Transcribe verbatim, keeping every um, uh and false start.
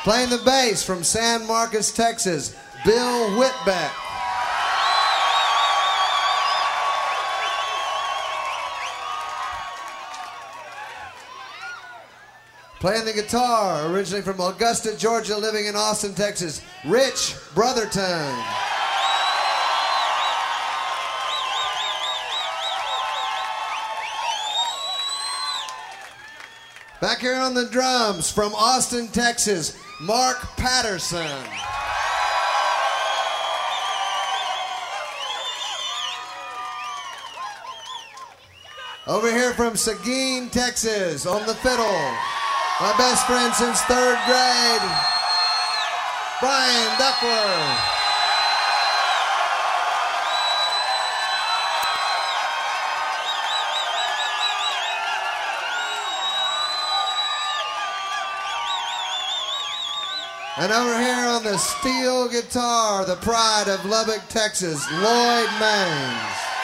Playing the bass from San Marcos, Texas, Bill Whitbeck. Playing the guitar, originally from Augusta, Georgia, living in Austin, Texas, Rich Brotherton. Back here on the drums, from Austin, Texas, Mark Patterson. Over here from Seguin, Texas, on the fiddle, my best friend since third grade, Brian Duckworth. And over here on the steel guitar, the pride of Lubbock, Texas, Lloyd Mangs.